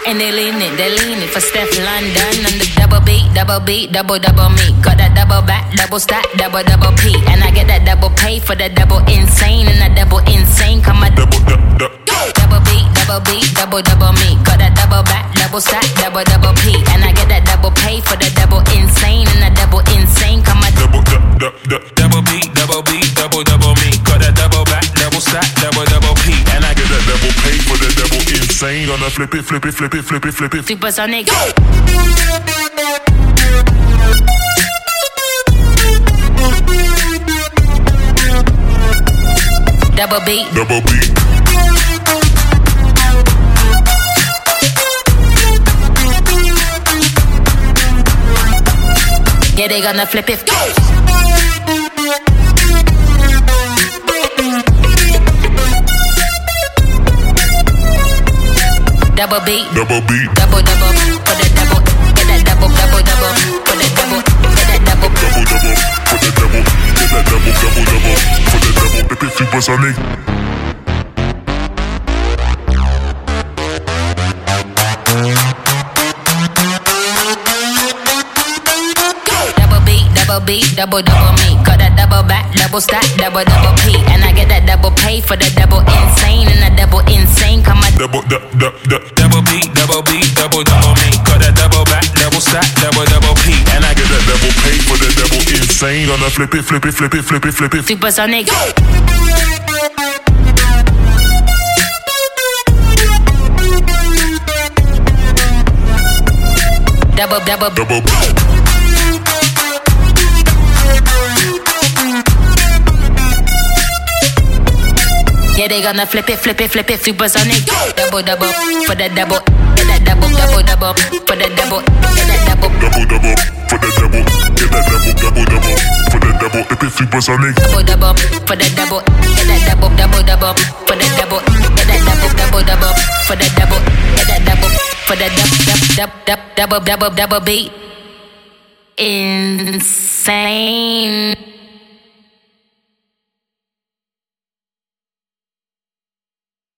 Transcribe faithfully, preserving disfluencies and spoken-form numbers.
And they lean it, they lean it for Steph London. And the double beat, double beat, double double me. Got that double back, double stack, double double P. And I get that double pay for the double insane. And that double insane, come a double double double beat, double beat, double double me. Got that double back, double stack, double double P. And I get that double pay for the double insane. And that double insane, come a double double double beat, double beat, double double me. Got that double back, double stack, double double P. And I get that double pay for the double insane. Gonna flip it, flip it, flip it, flip it, flip it. Supersonic. Double beat, double beat. Yeah, they gonna flip it. Double beat, double beat, double double, for the double, get that double, double double, for the double, get that double, double double, for the double, get that double, double double, for the double, flip it supersonic. Double beat, double beat, double double me. Got that double back, double stack, double double P. And I get that double pay for the double insane. And that double insane, come a double, double, double, double beat, double beat, double double me. Got that double back, double stack, double double P. And I get that double pay for the double insane. Gonna flip it, flip it, flip it, flip it, flip it. Supersonic. Double, double, double beat. Yeah, they gonna flip it, flip it, flip it, supersonic. Double, double, for the double. Get that double, double, double, for the double. Get that double, double, double, for the double. Get that double, double, double, for the double. Flip it, supersonic. Double, double, for the double. Get that double, double, double, for the double. Get that double, double, double, for the double. Get that double, for the double, double, double, double, double beat. Insane.